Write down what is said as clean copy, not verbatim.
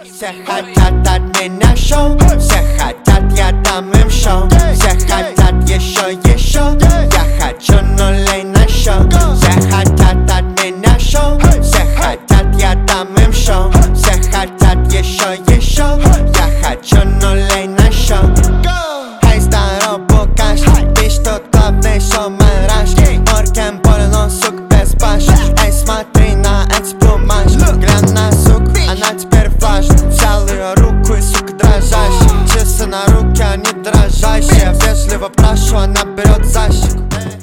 Все хотят от меня шоу, все хотят, я дам им шоу. Все хотят еще